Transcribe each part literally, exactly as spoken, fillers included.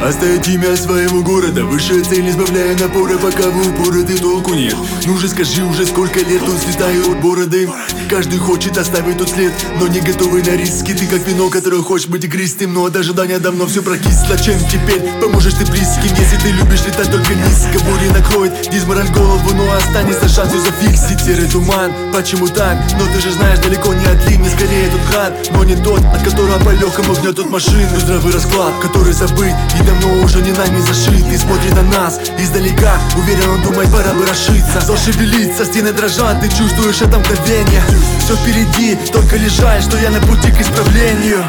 Оставить имя своего города, высшая цель, не сбавляя напора, пока в упоры ты толку нет. Ну же скажи уже, сколько лет тут слетают бороды. Каждый хочет оставить тут след, но не готовый на риски. Ты как вино, которое хочешь быть игристым, но от ожидания давно все прокисло. Чем теперь поможешь ты близким, если ты любишь летать только низко? Буря накроет дизмораль голову, но останется шанс ее зафиксить. Серый туман, почему так? Но ты же знаешь, далеко не от линии, скорее тут хат, но не тот, от которого по-легкому гнет тут машину. Здравый расклад, который забыт и давно уже не нами зашит. И смотрит на нас издалека, уверен, он думает, пора бы расшиться. Зал шевелится, стены дрожат, ты чувствуешь это мгновение. Все впереди, только лишь жаль, что я на пути к исправлению.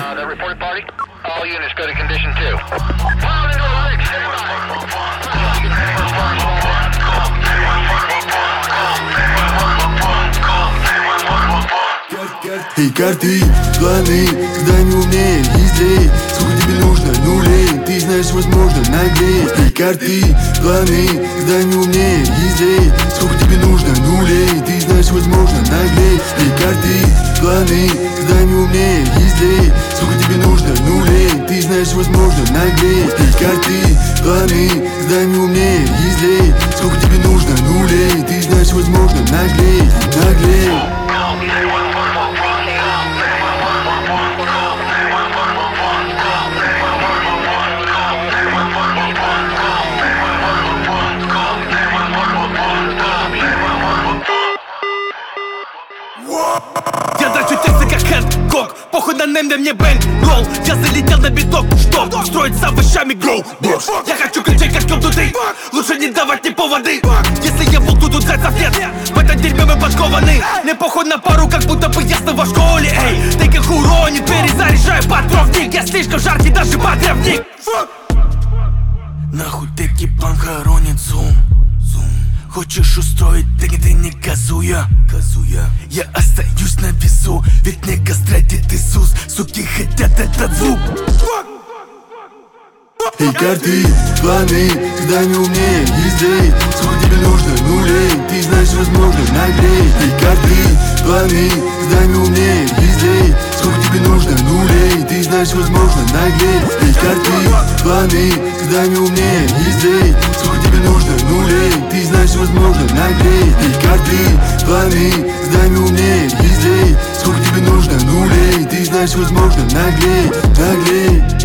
Эй, карты, планы, когда не умнее, излей. Сколько тебе нужно нулей, ты знаешь, возможно, наглей. Эй, карты, планы, когда не умнее, излей. Сколько тебе нужно нулей, ты знаешь, возможно, наглей. Эй, карты, планы, когда не умнее, излей. Сколько тебе нужно нулей, ты знаешь, возможно, наглей. Эй, карты, планы, когда не умнее, излей. Сколько тебе нужно нулей, ты знаешь, возможно, наглей, наглей. Я драчу тексты как Хэнкок, похуй на нейм, мне бэнк ролл. Я залетел на биток, что строить сам вышами гроу. Я хочу ключей, как ёбнутый, лучше не давать ни поводы. Если я волк, тут зайцев нет, в этом дерьме мы подкованы. Не похуй на пару, как будто бы я снова в школе. Эй, ты как уронит, перезаряжаю патровник. Я слишком жаркий, даже подрывник. Нахуй таки план хоронит зум. Хочешь устроить, да не ты не казуя, казуя. Я остаюсь на весу, ведь не кастратит Иисус. Суки хотят этот звук. Эй, карты, планы, когда не умнее, излей. Сколько тебе нужно нулей, ты знаешь, возможно, наглей. Эй, карты, планы, когда не умнее, излей. Сколько тебе нужно нулей, ты знаешь, возможно, наглей. Эй, карты, планы, когда не умнее, излей. Сколько тебе нужно нулей, ты знаешь, возможно, наглей. Эй, карты, планы, когда не умнее, излей. Сколько тебе нужно нулей, ты знаешь, возможно, наглей, наглей.